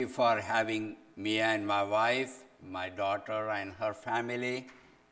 For having me and my wife, my daughter and her family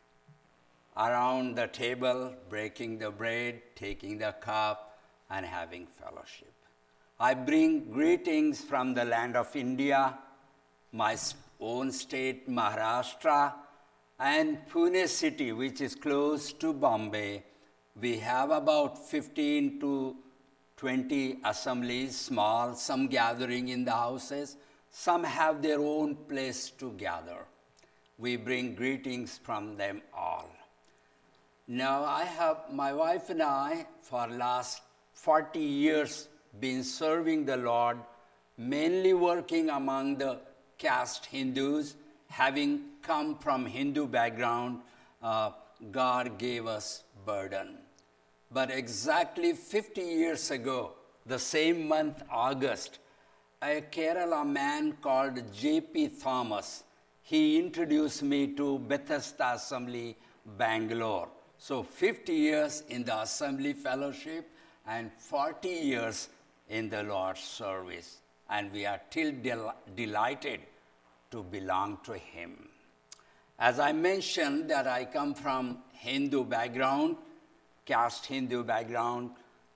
around the table, breaking the bread, taking the cup, and having fellowship. I bring greetings from the land of India, my own state, Maharashtra, and Pune city, which is close to Bombay. We have about 15 to 20 assemblies, small, some gathering in the houses. Some have their own place to gather. We bring greetings from them all. Now, my wife and I, for last 40 years, been serving the Lord, mainly working among the caste Hindus. Having come from Hindu background, God gave us burden. But exactly 50 years ago, the same month, August, a Kerala man called J.P. Thomas, he introduced me to Bethesda Assembly, Bangalore. So 50 years in the Assembly Fellowship and 40 years in the Lord's service. And we are still delighted to belong to Him. As I mentioned that I come from Hindu background, caste Hindu background,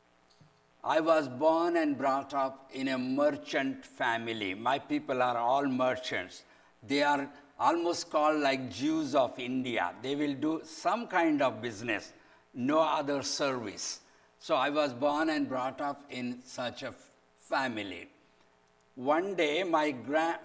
I was born and brought up in a merchant family. My people are all merchants. They are almost called like Jews of India. They will do some kind of business, no other service. So I was born and brought up in such a family. One day, my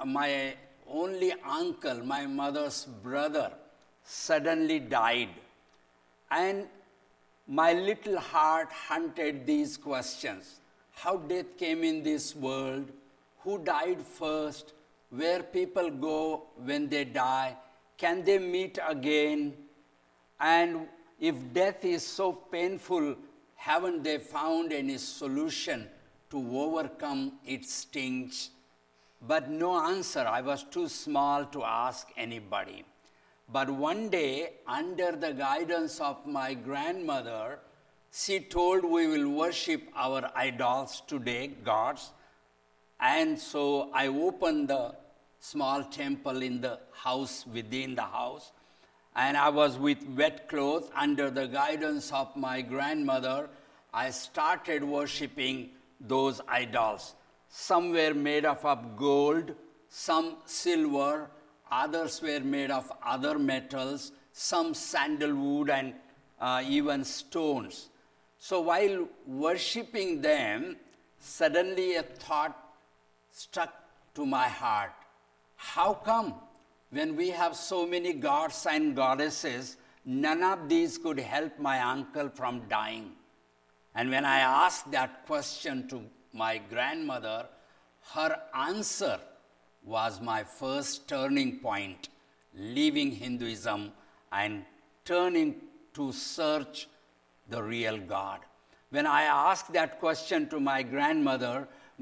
only uncle, my mother's brother, suddenly died. And my little heart hunted these questions. How death came in this world? Who died first? Where people go when they die? Can they meet again? And if death is so painful, haven't they found any solution to overcome its stings? But no answer. I was too small to ask anybody. But one day, under the guidance of my grandmother, she told we will worship our idols today, gods. And so I opened the small temple in the house, within the house. And I was with wet clothes. Under the guidance of my grandmother, I started worshiping those idols. Some were made of gold, some silver, others were made of other metals, some sandalwood and even stones. So while worshipping them, suddenly a thought struck to my heart. How come when we have so many gods and goddesses, none of these could help my uncle from dying? And when I asked that question to my grandmother, her answer was my first turning point, leaving Hinduism and turning to search the real God. When I asked that question to my grandmother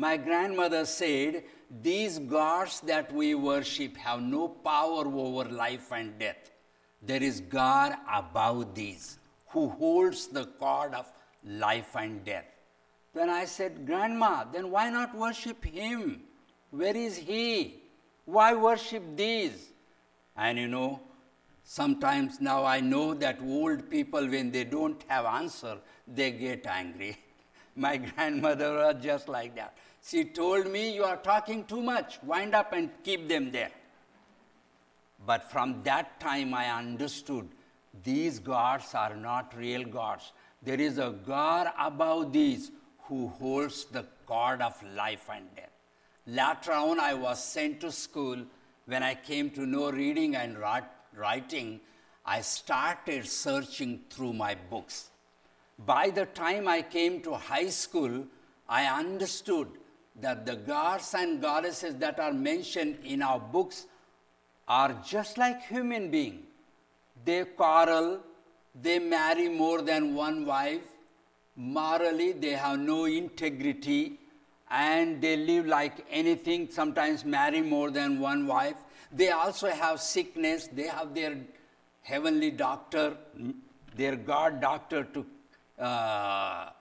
said, these gods that we worship have no power over life and death. There is God above these, who holds the cord of life and death. Then I said, Grandma, then why not worship Him? Where is He? Why worship these? And sometimes now I know that old people, when they don't have answer, they get angry. My grandmother was just like that. She told me, you are talking too much. Wind up and keep them there. But from that time I understood these gods are not real gods. There is a God above these who holds the cord of life and death. Later on, I was sent to school. When I came to know reading and writing, I started searching through my books. By the time I came to high school, I understood that the gods and goddesses that are mentioned in our books are just like human beings. They quarrel, they marry more than one wife, morally they have no integrity, and they live like anything, sometimes marry more than one wife. They also have sickness. They have their heavenly doctor, their God doctor to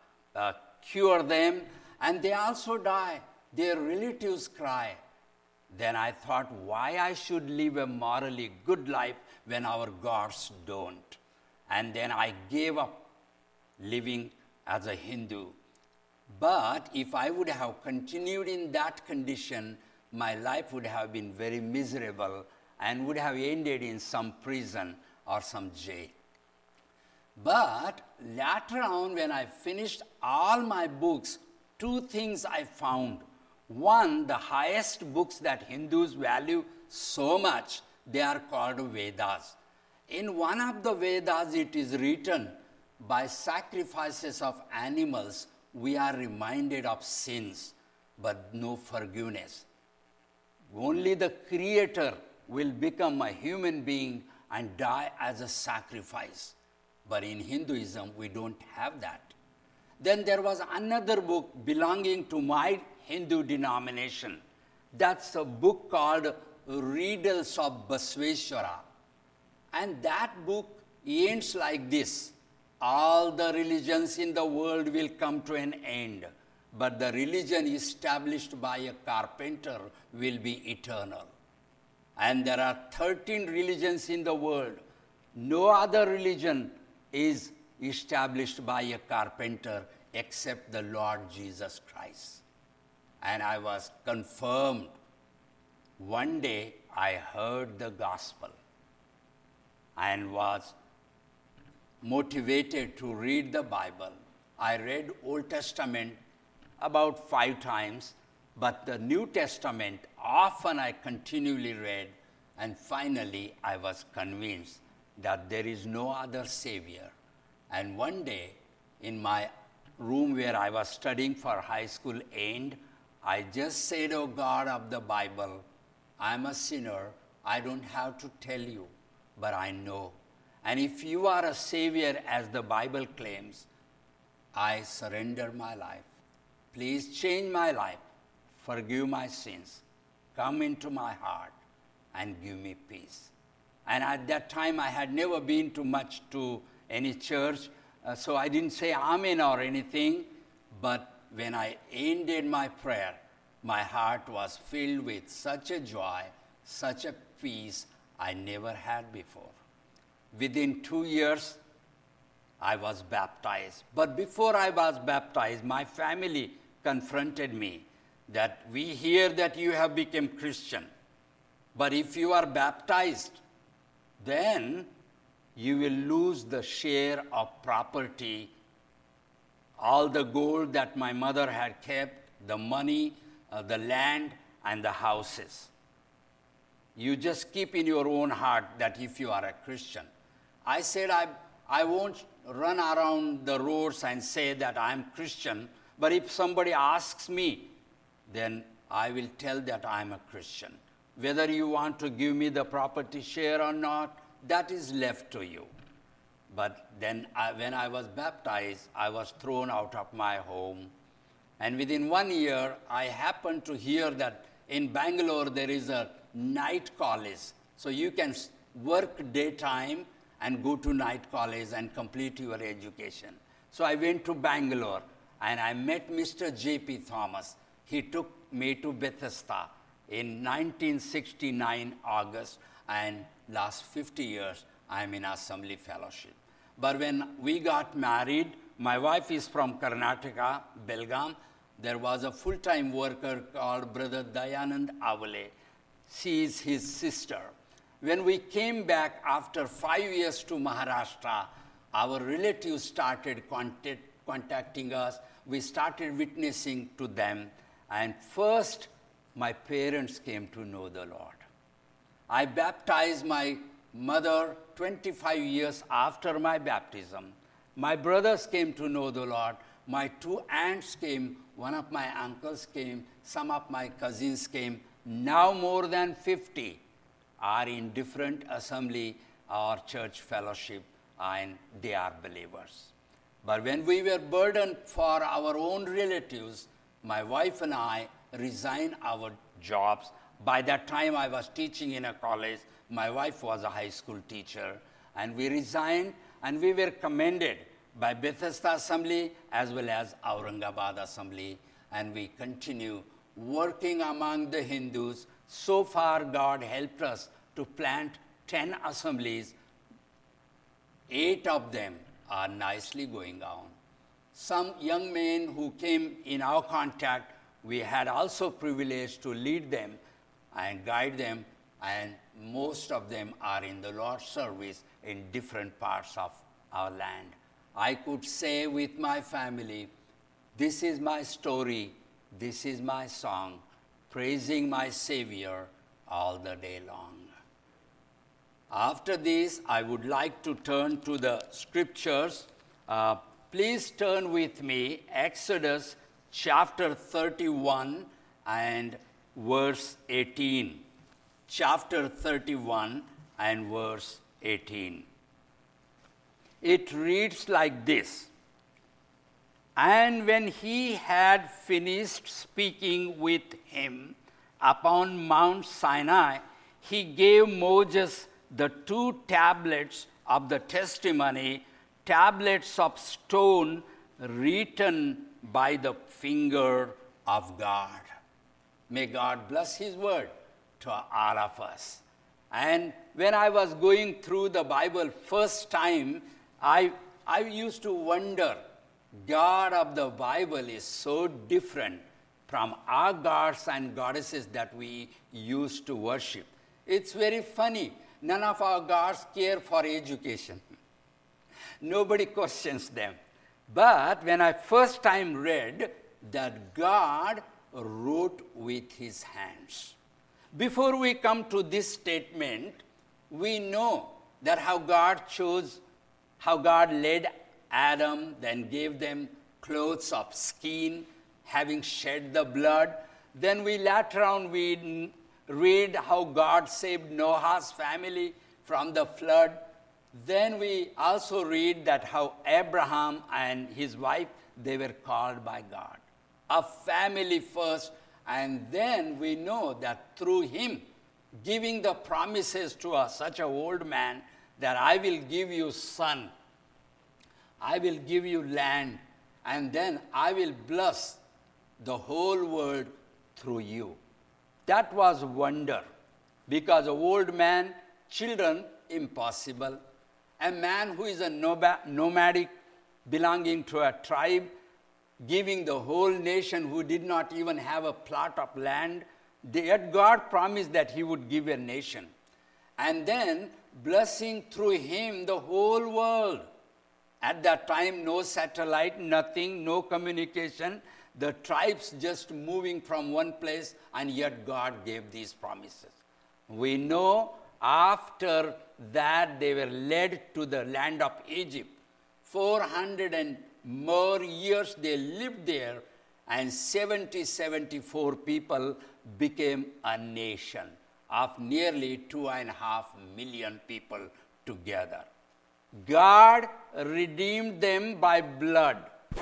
cure them, and they also die. Their relatives cry. Then I thought why I should live a morally good life when our gods don't. And then I gave up living as a Hindu. But if I would have continued in that condition, my life would have been very miserable and would have ended in some prison or some jail. But later on, when I finished all my books, two things I found. One, the highest books that Hindus value so much, they are called Vedas. In one of the Vedas, it is written, by sacrifices of animals, we are reminded of sins, but no forgiveness. Only the Creator will become a human being and die as a sacrifice. But in Hinduism, we don't have that. Then there was another book belonging to my Hindu denomination. That's a book called Riddles of Basveshwara. And that book ends like this. All the religions in the world will come to an end, but the religion established by a carpenter will be eternal. And there are 13 religions in the world. No other religion is established by a carpenter except the Lord Jesus Christ. And I was confirmed. One day I heard the gospel and was motivated to read the Bible. I read Old Testament about 5 times, but the New Testament often I continually read, and finally I was convinced that there is no other Savior. And one day in my room where I was studying for high school end, I just said, "Oh God of the Bible, I'm a sinner. I don't have to tell you, but I know. And if you are a Savior as the Bible claims, I surrender my life. Please change my life, forgive my sins, come into my heart and give me peace." And at that time, I had never been to any church, so I didn't say amen or anything. But when I ended my prayer, my heart was filled with such a joy, such a peace I never had before. Within 2 years, I was baptized. But before I was baptized, my family confronted me that we hear that you have become Christian. But if you are baptized, then you will lose the share of property, all the gold that my mother had kept, the money, the land, and the houses. You just keep in your own heart that if you are a Christian. I said, I won't run around the roads and say that I'm Christian, but if somebody asks me, then I will tell that I'm a Christian. Whether you want to give me the property share or not, that is left to you. But then when I was baptized, I was thrown out of my home. And within 1 year, I happened to hear that in Bangalore there is a night college. So you can work daytime and go to night college and complete your education. So I went to Bangalore and I met Mr. J.P. Thomas. He took me to Bethesda in 1969 August, and last 50 years I'm in Assembly Fellowship. But when we got married, my wife is from Karnataka, Belgaum. There was a full-time worker called Brother Dayanand Avale. She is his sister. When we came back after 5 years to Maharashtra, our relatives started contacting us. We started witnessing to them. And first, my parents came to know the Lord. I baptized my mother 25 years after my baptism. My brothers came to know the Lord. My 2 aunts came. One of my uncles came. Some of my cousins came. Now more than 50 are in different assembly or church fellowship, and they are believers. But when we were burdened for our own relatives, my wife and I resigned our jobs. By that time, I was teaching in a college. My wife was a high school teacher. And we resigned, and we were commended by Bethesda Assembly as well as Aurangabad Assembly. And we continue working among the Hindus So far, God helped us to plant 10 assemblies. 8 of them are nicely going on. Some young men who came in our contact, we had also privilege to lead them and guide them, and most of them are in the Lord's service in different parts of our land. I could say with my family, this is my story, this is my song, praising my Savior all the day long. After this, I would like to turn to the scriptures. Please turn with me, Exodus chapter 31 and verse 18. Chapter 31 and verse 18. It reads like this. And when he had finished speaking with him upon Mount Sinai, he gave Moses the 2 tablets of the testimony, tablets of stone written by the finger of God. May God bless his word to all of us. And when I was going through the Bible first time, I used to wonder, God of the Bible is so different from our gods and goddesses that we used to worship. It's very funny. None of our gods care for education. Nobody questions them. But when I first time read that God wrote with his hands. Before we come to this statement, we know that how God led Adam, then gave them clothes of skin, having shed the blood. Then we later on read how God saved Noah's family from the flood. Then we also read that how Abraham and his wife, they were called by God. A family first, and then we know that through him giving the promises to such an old man that I will give you son, I will give you land, and then I will bless the whole world through you. That was wonder, because an old man, children, impossible. A man who is a nomadic, belonging to a tribe, giving the whole nation who did not even have a plot of land, yet God promised that he would give a nation. And then blessing through him the whole world. At that time, no satellite, nothing, no communication. The tribes just moving from one place, and yet God gave these promises. We know after that they were led to the land of Egypt. 400 and more years they lived there, and 74 people became a nation of nearly 2.5 million people together. God redeemed them by blood.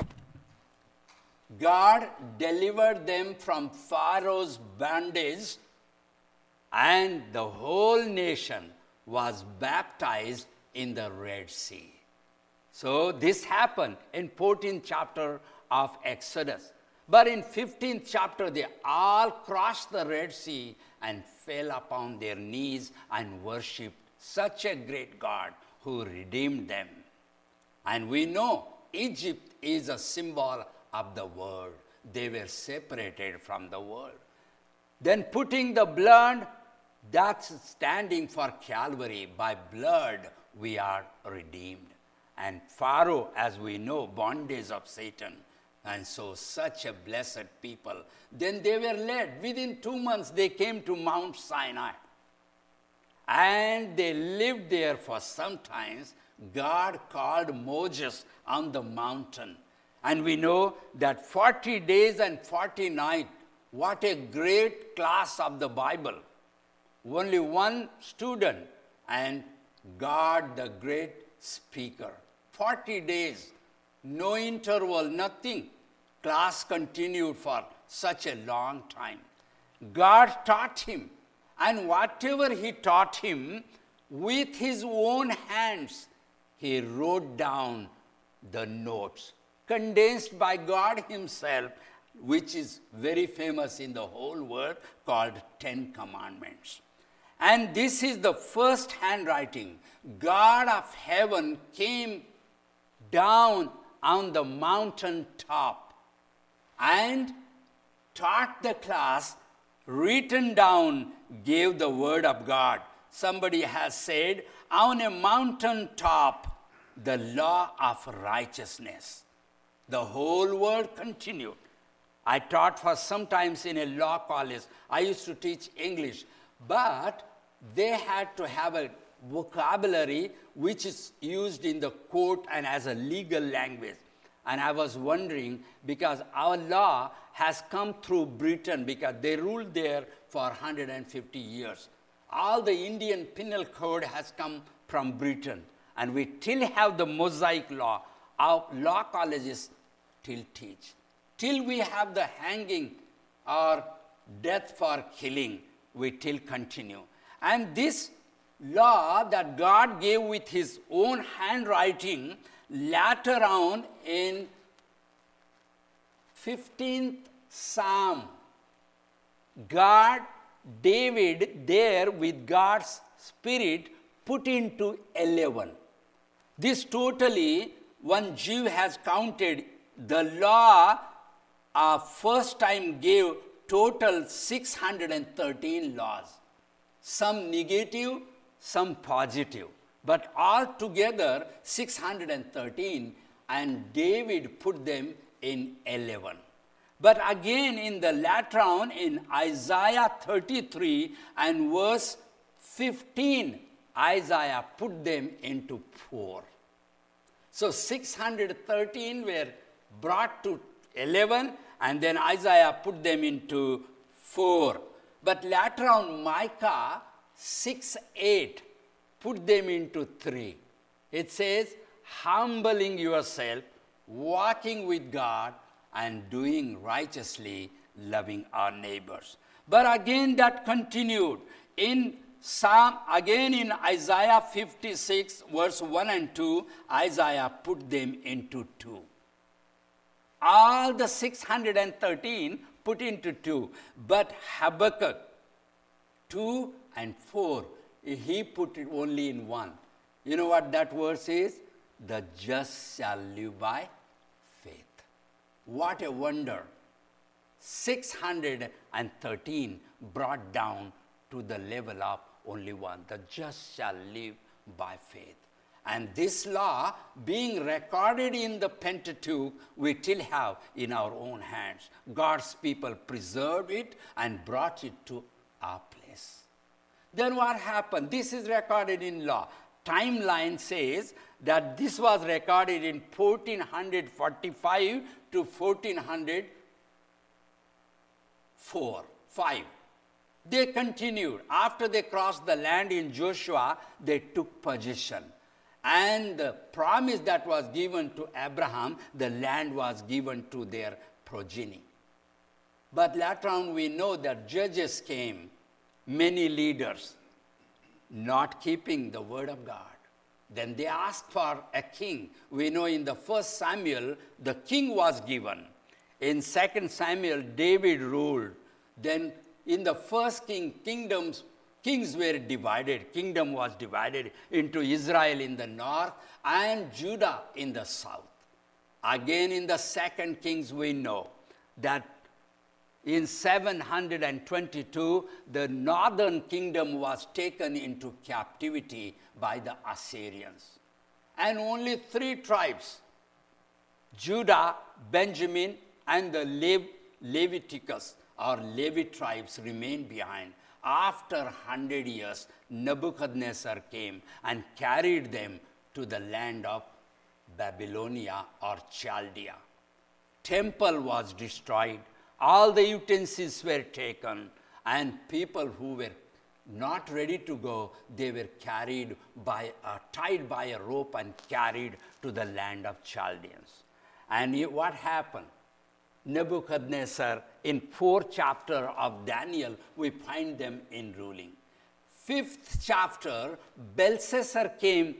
God delivered them from Pharaoh's bondage, and the whole nation was baptized in the Red Sea. So this happened in 14th chapter of Exodus. But in 15th chapter, they all crossed the Red Sea and fell upon their knees and worshipped such a great God who redeemed them. And we know Egypt is a symbol of the world. They were separated from the world. Then putting the blood, that's standing for Calvary. By blood, we are redeemed. And Pharaoh, as we know, bondage of Satan. And so such a blessed people. Then they were led. Within 2 months, they came to Mount Sinai. And they lived there for some time. God called Moses on the mountain. And we know that 40 days and 40 nights, what a great class of the Bible. Only one student and God the great speaker. 40 days, no interval, nothing. Class continued for such a long time. God taught him, and whatever he taught him, with his own hands, he wrote down the notes, condensed by God himself, which is very famous in the whole world, called 10 Commandments. And this is the first handwriting. God of heaven came down on the mountain top and taught the class, written down, gave the word of God. Somebody has said, on a mountain top, the law of righteousness. The whole world continued. I taught for some times in a law college. I used to teach English, but they had to have a vocabulary which is used in the court and as a legal language. And I was wondering, because our law has come through Britain, because they ruled there for 150 years. All the Indian penal code has come from Britain, and we still have the Mosaic law. Our law colleges still teach. Till we have the hanging or death for killing, we still continue. And this law that God gave with his own handwriting, later on in 15th Psalm, David there with God's Spirit put into 11. This totally, one Jew has counted, the law first time gave total 613 laws. Some negative, some positive. But altogether 613, and David put them in 11. But again in the later on in Isaiah 33 and verse 15, Isaiah put them into 4. So 613 were brought to 11, and then Isaiah put them into 4. But later on Micah 6:8 put them into 3. It says, humbling yourself, walking with God, and doing righteously, loving our neighbors. But again that continued. In Isaiah 56, verse 1 and 2, Isaiah put them into 2. All the 613 put into 2. But Habakkuk 2 and 4, he put it only in 1. You know what that verse is? The just shall live by faith. What a wonder. 613 brought down to the level of only 1. The just shall live by faith. And this law, being recorded in the Pentateuch, we still have in our own hands. God's people preserved it and brought it to our place. Then what happened? This is recorded in law. Timeline says that this was recorded in 1445 to 1405. They continued. After they crossed the land in Joshua, they took possession. And the promise that was given to Abraham, the land was given to their progeny. But later on we know that judges came, many leaders, not keeping the word of God. Then they asked for a king. We know in the 1 Samuel, the king was given. In 2 Samuel, David ruled. Then in the first kings were divided. Kingdom was divided into Israel in the north and Judah in the south. Again in the 2 Kings we know that in 722, the northern kingdom was taken into captivity by the Assyrians. And only 3 tribes, Judah, Benjamin, and the Leviticus or Levi tribes remained behind. After 100 years, Nebuchadnezzar came and carried them to the land of Babylonia or Chaldea. Temple was destroyed. All the utensils were taken, and people who were not ready to go, they were tied by a rope and carried to the land of Chaldeans. And what happened? Nebuchadnezzar, in 4th chapter of Daniel, we find them in ruling. 5th chapter, Belshazzar came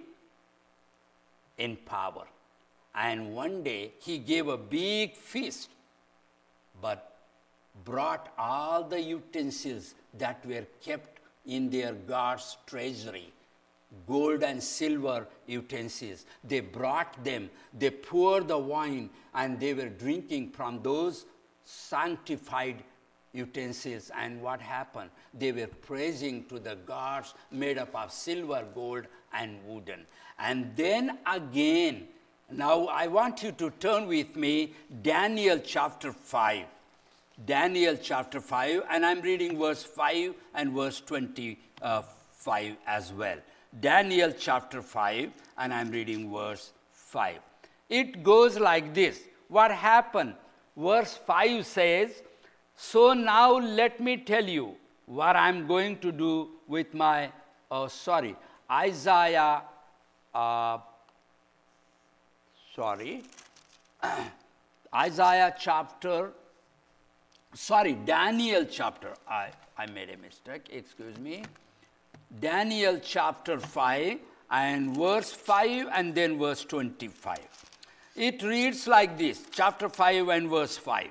in power. And one day, he gave a big feast. but brought all the utensils that were kept in their God's treasury, gold and silver utensils. They brought them, they poured the wine, and they were drinking from those sanctified utensils. And what happened? They were praising to the gods made up of silver, gold, and wooden. And then again, now I want you to turn with me Daniel chapter 5. Daniel chapter 5, and I'm reading verse 5 and verse 25 as well. Daniel chapter 5, and I'm reading verse 5. It goes like this. What happened? Verse 5 says, so now let me tell you what I'm going to do with my, Isaiah, Isaiah chapter, Daniel chapter, I made a mistake, excuse me. Daniel chapter 5 and verse 5 and then verse 25. It reads like this, chapter 5 and verse 5.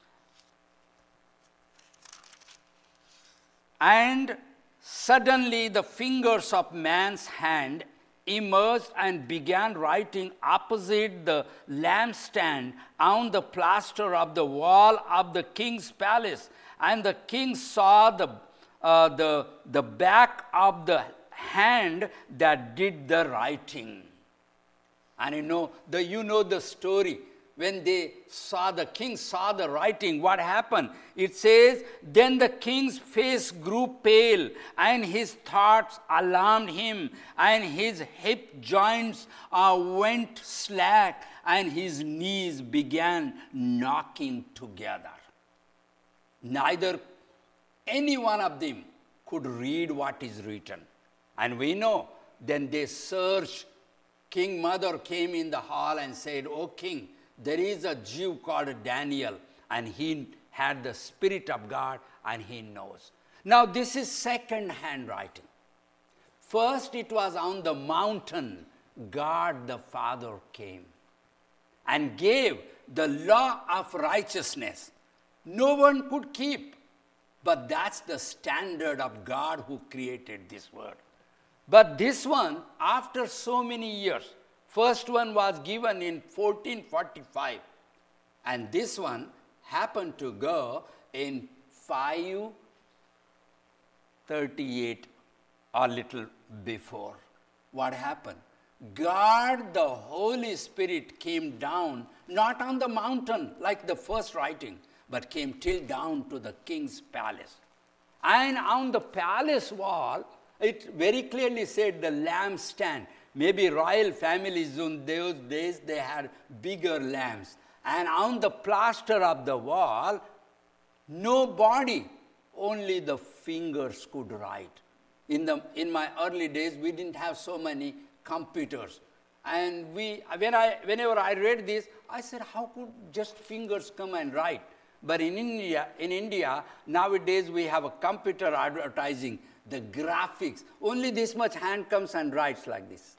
And suddenly the fingers of man's hand emerged and began writing opposite the lampstand on the plaster of the wall of the king's palace. And the king saw the back of the hand that did the writing. And you know the story. When the king saw the writing, what happened? It says, then the king's face grew pale, and his thoughts alarmed him, and his hip joints went slack, and his knees began knocking together. Neither any one of them could read what is written. And we know, then they searched. King Mother came in the hall and said, "O king, there is a Jew called Daniel, and he had the Spirit of God, and he knows." Now, this is second handwriting. First, it was on the mountain. God the Father came and gave the law of righteousness. No one could keep, but that's the standard of God who created this world. But this one, after so many years, first one was given in 1445, and this one happened to go in 538, a little before. What happened? God, the Holy Spirit, came down, not on the mountain like the first writing, but came till down to the king's palace. And on the palace wall, it very clearly said the lampstand. Maybe royal families in those days, they had bigger lamps. And on the plaster of the wall, no body, only the fingers could write. In my early days, we didn't have so many computers. And whenever I read this, I said, how could just fingers come and write? But in India, nowadays we have a computer advertising, the graphics. Only this much hand comes and writes like this.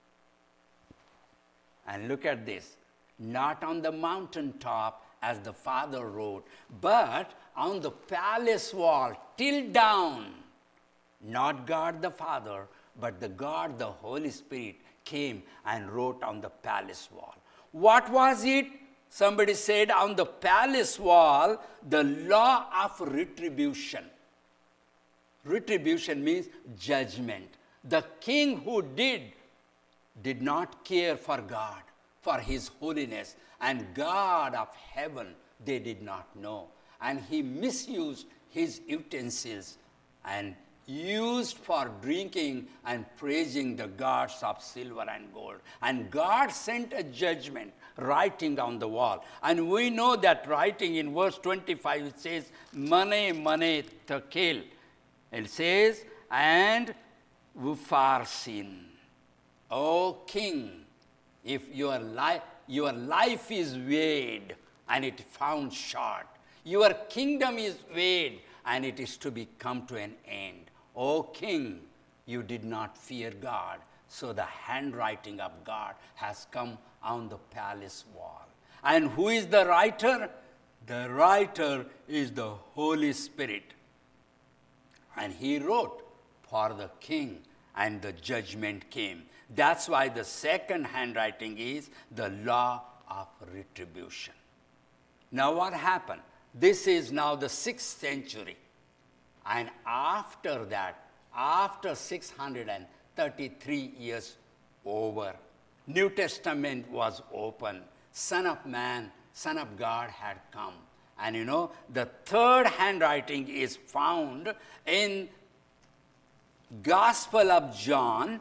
And look at this. Not on the mountaintop as the Father wrote, but on the palace wall, till down. Not God the Father, but the God, the Holy Spirit, came and wrote on the palace wall. What was it? Somebody said on the palace wall, the law of retribution. Retribution means judgment. The king who did not care for God, for his holiness, and God of heaven they did not know. And he misused his utensils and used for drinking and praising the gods of silver and gold. And God sent a judgment writing on the wall. And we know that writing in verse 25, it says, Mane, Mane, Tekel. It says, and Upharsin. O king, if your life is weighed and it found short, your kingdom is weighed and it is to be come to an end. O king, you did not fear God, so the handwriting of God has come on the palace wall. And who is the writer? The writer is the Holy Spirit. And he wrote for the king, and the judgment came. That's why the second handwriting is the law of retribution. Now what happened? This is now the 6th century. And after that, after 633 years over, New Testament was open. Son of Man, Son of God had come. And the third handwriting is found in Gospel of John,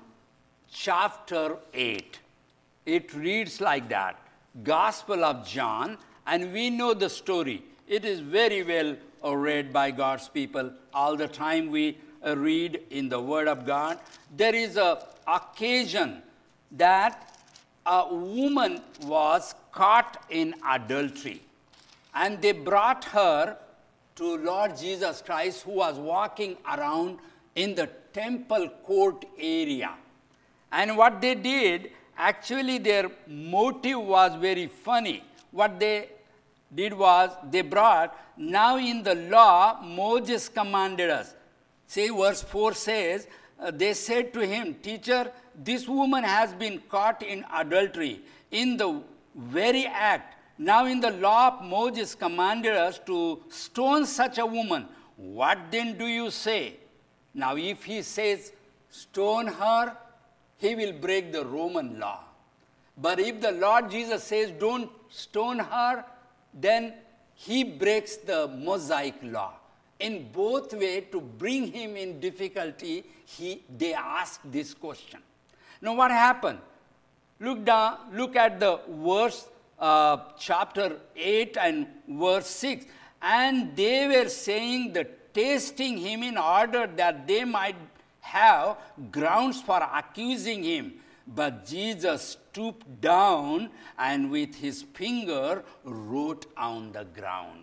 chapter 8. It reads like that. Gospel of John, and we know the story. It is very well read by God's people. All the time we read in the Word of God. There is an occasion that a woman was caught in adultery. And they brought her to Lord Jesus Christ, who was walking around in the temple court area. And what they did, actually their motive was very funny. What they did was, they brought, now in the law, Moses commanded us. See, verse 4 says, they said to him, Teacher, this woman has been caught in adultery, in the very act. Now in the law of Moses commanded us to stone such a woman. What then do you say? Now if he says stone her, he will break the Roman law. But if the Lord Jesus says don't stone her, then he breaks the Mosaic law. In both ways, to bring him in difficulty, they ask this question. Now what happened? Look at the verse chapter 8 and verse 6. And they were saying that testing him in order that they might have grounds for accusing him. But Jesus stooped down and with his finger wrote on the ground.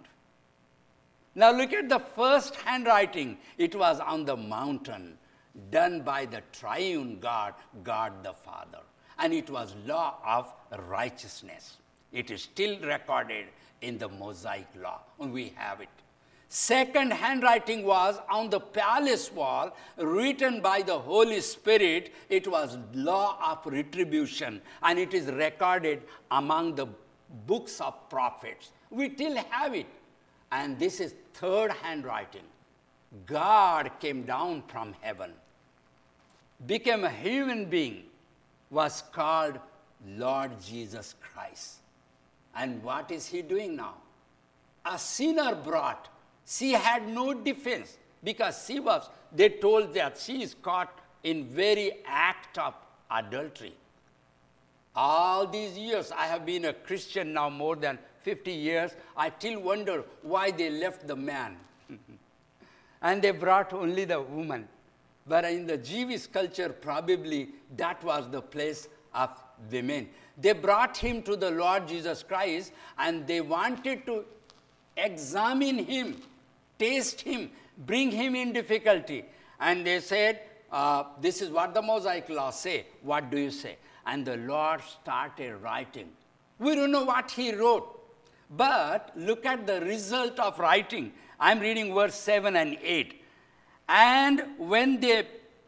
Now look at the first handwriting. It was on the mountain, done by the triune God, God the Father. And it was law of righteousness. It is still recorded in the Mosaic law, and we have it. Second handwriting was on the palace wall, written by the Holy Spirit. It was law of retribution, and it is recorded among the books of prophets. We still have it. And this is third handwriting. God came down from heaven, became a human being, was called Lord Jesus Christ. And what is he doing now? A sinner brought. She had no defense because they told that she is caught in very act of adultery. All these years, I have been a Christian now more than 50 years. I still wonder why they left the man. And they brought only the woman. But in the Jewish culture, probably that was the place of women. They brought him to the Lord Jesus Christ, and they wanted to examine him, taste him, bring him in difficulty. And they said, this is what the Mosaic law say. What do you say? And the Lord started writing. We don't know what he wrote. But look at the result of writing. I'm reading verse 7 and 8. And when they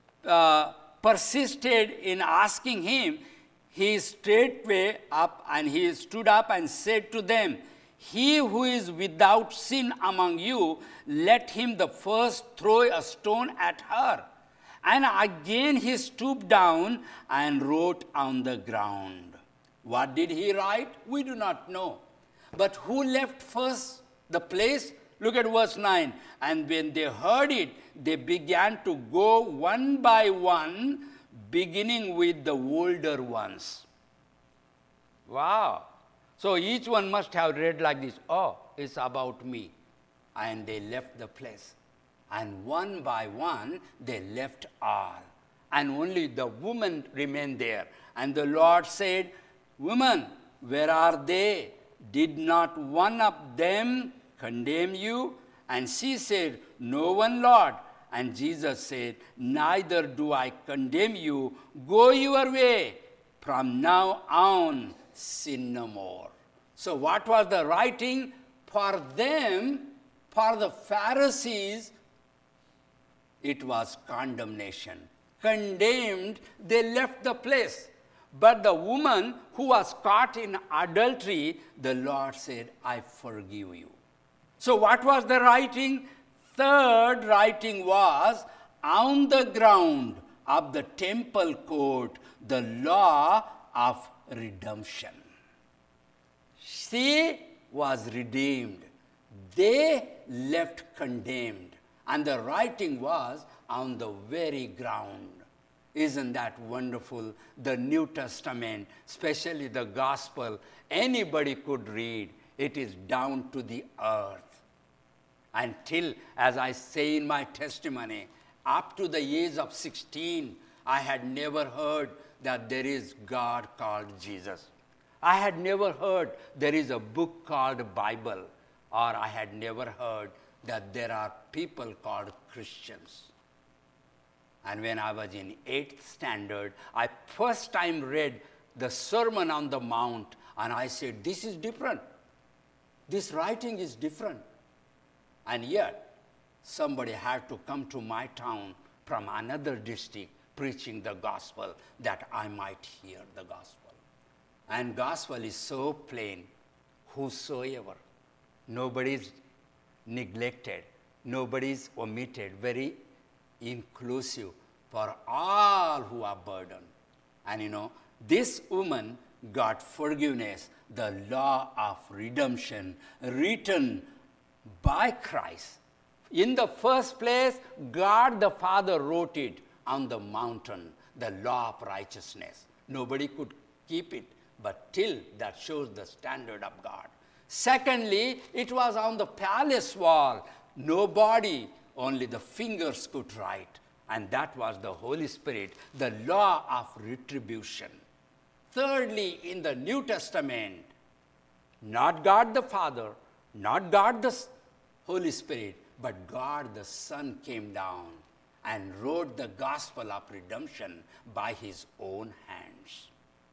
persisted in asking him, he straightway up and he stood up and said to them, He who is without sin among you, let him the first throw a stone at her. And again he stooped down and wrote on the ground. What did he write? We do not know. But who left first the place? Look at verse 9. And when they heard it, they began to go one by one, beginning with the older ones. Wow. So each one must have read like this. Oh, it's about me. And they left the place. And one by one, they left all. And only the woman remained there. And the Lord said, Woman, where are they? Did not one of them condemn you? And she said, No one, Lord. And Jesus said, Neither do I condemn you. Go your way. From now on, sin no more. So what was the writing? for them, for the Pharisees, it was condemnation. Condemned, they left the place. But the woman who was caught in adultery, the Lord said, I forgive you. So what was the writing? Third writing was, on the ground of the temple court, the law of redemption. She was redeemed. They left condemned. And the writing was on the very ground. Isn't that wonderful? The New Testament, especially the gospel, anybody could read. It is down to the earth. Until, as I say in my testimony, up to the age of 16, I had never heard that there is God called Jesus. I had never heard there is a book called Bible, or I had never heard that there are people called Christians. And when I was in 8th standard, I first time read the Sermon on the Mount, and I said, this is different. This writing is different. And yet, somebody had to come to my town from another district preaching the gospel that I might hear the gospel. And gospel is so plain, whosoever. Nobody is neglected. Nobody is omitted. Very inclusive for all who are burdened. And this woman got forgiveness, the law of redemption written by Christ. In the first place, God the Father wrote it on the mountain, the law of righteousness. Nobody could keep it, but till that shows the standard of God. Secondly, it was on the palace wall. Nobody, only the fingers could write. And that was the Holy Spirit, the law of retribution. Thirdly, in the New Testament, not God the Father, not God the Holy Spirit, but God the Son came down and wrote the gospel of redemption by his own hands.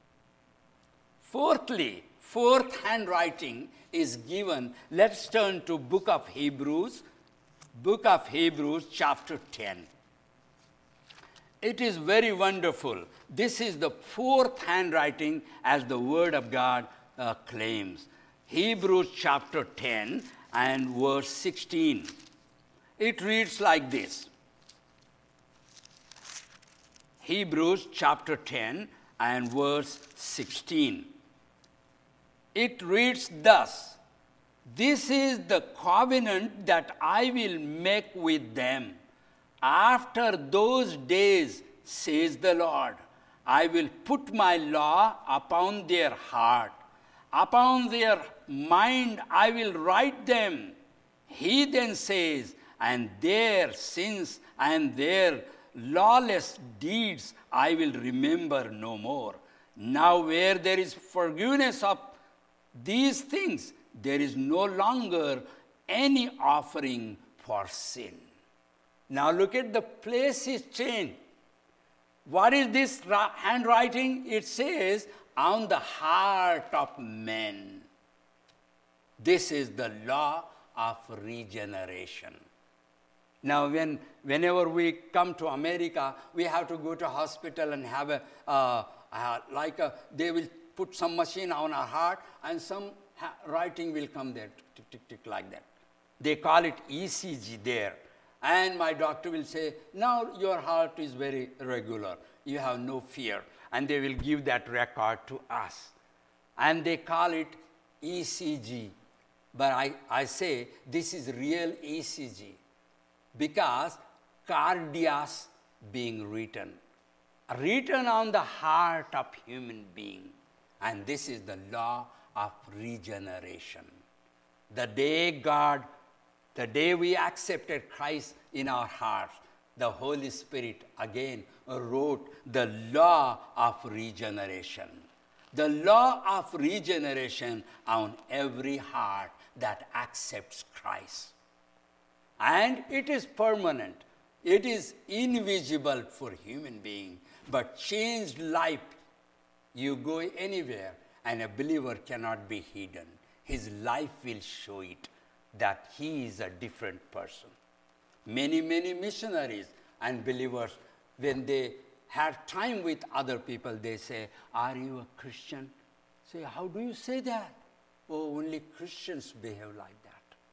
Fourthly, fourth handwriting is given. Let's turn to book of Hebrews chapter 10. It is very wonderful. This is the fourth handwriting as the word of God claims. Hebrews chapter 10 and verse 16. It reads like this. Hebrews chapter 10 and verse 16. It reads thus, this is the covenant that I will make with them. After those days, says the Lord, I will put my law upon their heart. Upon their mind I will write them. He then says, and their sins and their lawless deeds I will remember no more. Now where there is forgiveness of these things, there is no longer any offering for sin. Now look at the place is changed. What is this handwriting? It says, on the heart of men. This is the law of regeneration. Now, whenever we come to America, we have to go to hospital and have they will put some machine on our heart and some writing will come there, tick, tick, tick, like that. They call it ECG there. And my doctor will say, now your heart is very regular. You have no fear. And they will give that record to us. And they call it ECG. But I say, this is real ECG. Because cardias being written on the heart of human being. And this is the law of regeneration. The day we accepted Christ in our hearts, the Holy Spirit again wrote the law of regeneration. The law of regeneration on every heart that accepts Christ. And it is permanent. It is invisible for human being, but changed life. You go anywhere and a believer cannot be hidden. His life will show it. that he is a different person. Many missionaries and believers, when they had time with other people, they say, "Are you a Christian?" Say, "How do you say that?" "Oh, only Christians behave like that."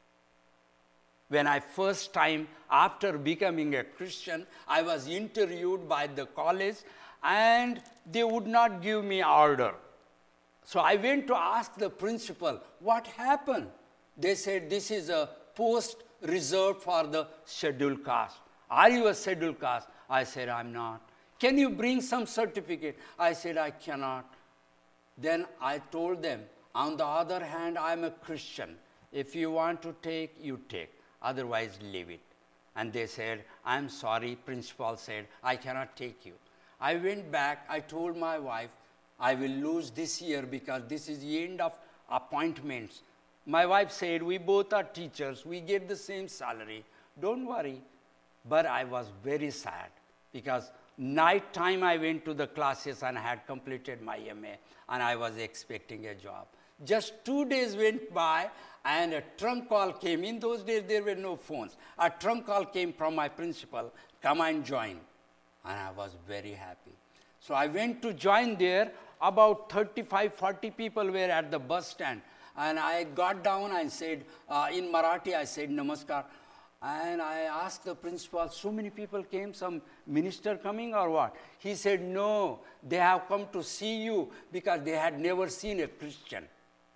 When I first time, after becoming a Christian, I was interviewed by the college and they would not give me order. So I went to ask the principal, "What happened?" They said, "This is a post reserved for the scheduled caste." "Are you a scheduled caste?" I said, "I'm not." "Can you bring some certificate?" I said, "I cannot." Then I told them, "On the other hand, I'm a Christian. If you want to take, you take. Otherwise, leave it." And they said, "I'm sorry." Principal said, "I cannot take you." I went back. I told my wife, "I will lose this year because this is the end of appointments." My wife said, "We both are teachers. We get the same salary. Don't worry." But I was very sad because night time I went to the classes and I had completed my MA and I was expecting a job. Just 2 days went by and a trunk call came. In those days, there were no phones. A trunk call came from my principal, "Come and join." And I was very happy. So I went to join there. About 35, 40 people were at the bus stand. And I got down and said, in Marathi, I said, "Namaskar." And I asked the principal, "So many people came, some minister coming or what?" He said, "No, they have come to see you because they had never seen a Christian."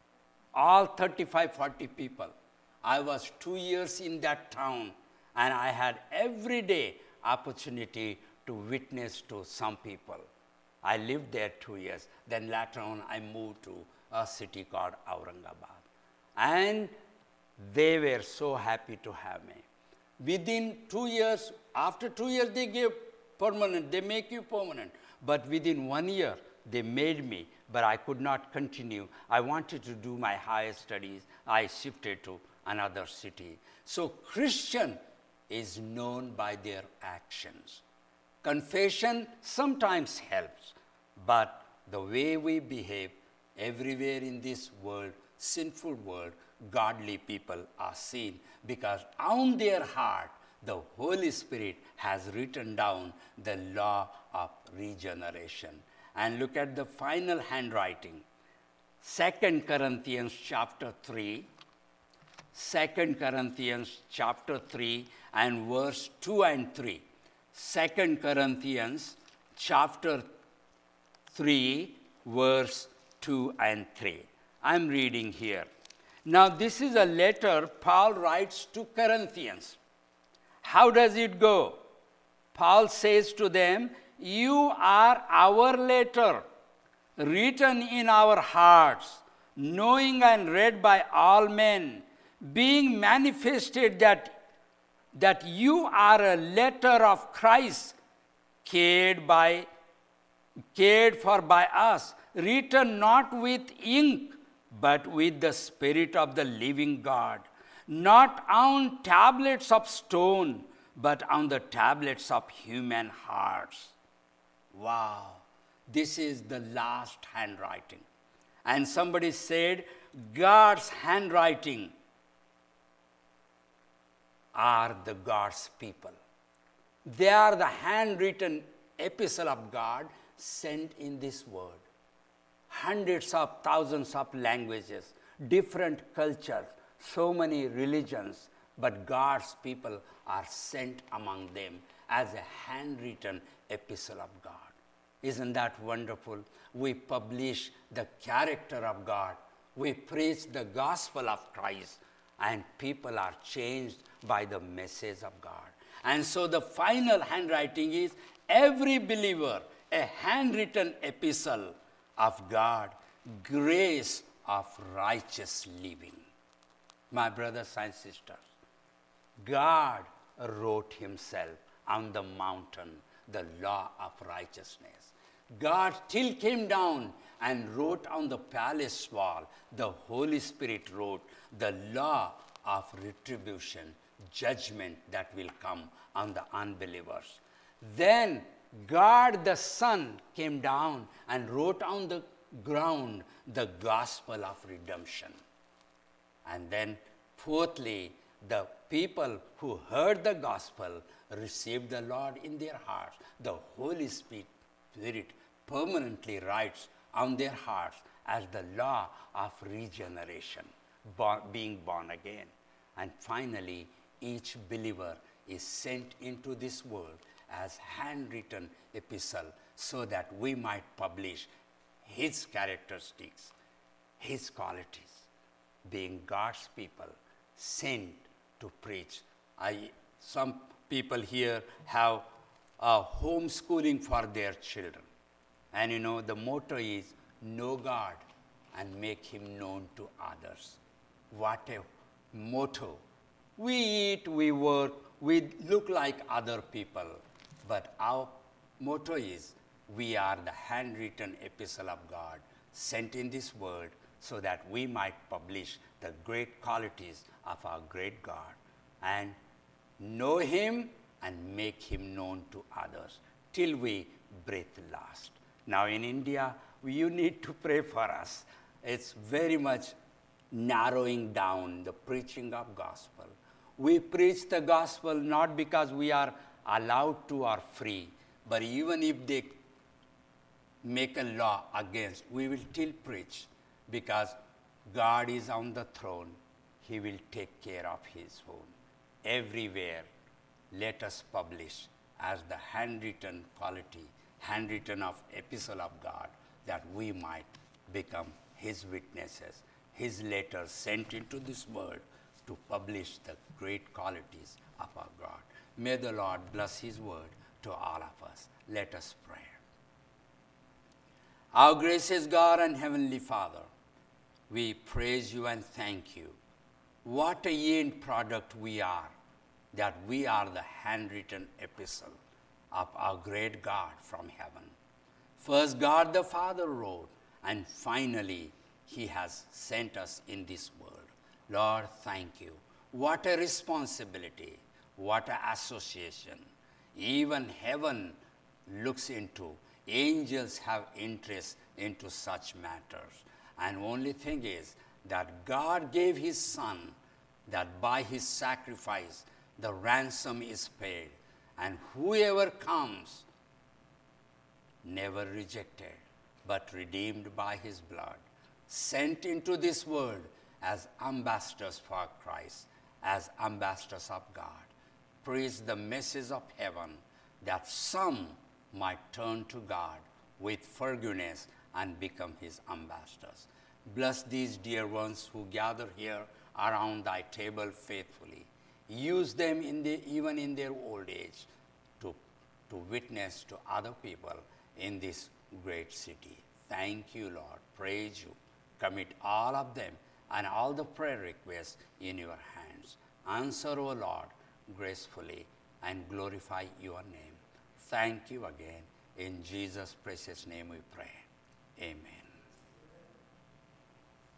All 35, 40 people. I was 2 years in that town and I had every day opportunity to witness to some people. I lived there 2 years. Then later on I moved to a city called Aurangabad. And they were so happy to have me. Within 2 years, after 2 years they gave permanent, they make you permanent. But within 1 year, they made me, but I could not continue. I wanted to do my higher studies. I shifted to another city. So Christian is known by their actions. Confession sometimes helps, but the way we behave everywhere in this world, sinful world, godly people are seen because on their heart, the Holy Spirit has written down the law of regeneration. And look at the final handwriting. 2 Corinthians chapter 3. 2 Corinthians chapter 3 and verse 2 and 3. 2 Corinthians chapter 3 verse 2 and 3. I'm reading here. Now this is a letter Paul writes to Corinthians. How does it go? Paul says to them, "You are our letter, written in our hearts, knowing and read by all men, being manifested that you are a letter of Christ, cared for by us, written not with ink, but with the Spirit of the living God, not on tablets of stone, but on the tablets of human hearts." Wow, this is the last handwriting. And somebody said, God's handwriting are the God's people. They are the handwritten epistle of God sent in this world. Hundreds of thousands of languages, different cultures, so many religions, but God's people are sent among them as a handwritten epistle of God. Isn't that wonderful? We publish the character of God. We preach the gospel of Christ, and people are changed by the message of God. And so the final handwriting is every believer, a handwritten epistle of God, grace of righteous living. My brothers and sisters, God wrote himself on the mountain the law of righteousness. God still came down and wrote on the palace wall. The Holy Spirit wrote the law of retribution, judgment that will come on the unbelievers. Then God the Son came down and wrote on the ground the gospel of redemption. And then Fourthly, the people who heard the gospel received the Lord in their hearts. The Holy Spirit permanently writes on their hearts as the law of regeneration, being born again. And finally, each believer is sent into this world as handwritten epistle so that we might publish his characteristics, his qualities, being God's people sent to preach. Some people here have homeschooling for their children. And the motto is, know God and make him known to others. What a motto. We eat, we work, we look like other people. But our motto is, we are the handwritten epistle of God sent in this world so that we might publish the great qualities of our great God and know him and make him known to others till we breathe last. Now in India, you need to pray for us. It's very much narrowing down the preaching of gospel. We preach the gospel not because we are allowed to or free, but even if they make a law against, we will still preach because God is on the throne. He will take care of his own. Everywhere, let us publish as the handwritten quality, handwritten of epistle of God, that we might become his witnesses, his letters sent into this world to publish the great qualities of our God. May the Lord bless his word to all of us. Let us pray. Our gracious God and Heavenly Father, we praise you and thank you. What a end product we are, that we are the handwritten epistle of our great God from heaven. First, God the Father wrote, and finally, he has sent us in this world. Lord, thank you. What a responsibility, what an association. Even heaven looks into, angels have interest into such matters. And only thing is that God gave his Son, that by his sacrifice, the ransom is paid. And whoever comes, never rejected, but redeemed by his blood, sent into this world as ambassadors for Christ, as ambassadors of God. Preach the message of heaven, that some might turn to God with forgiveness and become his ambassadors. Bless these dear ones who gather here around thy table faithfully. Use them even in their old age to witness to other people in this great city. Thank you, Lord. Praise you. Commit all of them and all the prayer requests in your hands. Answer, O Lord, gracefully and glorify your name. Thank you again. In Jesus' precious name we pray. Amen.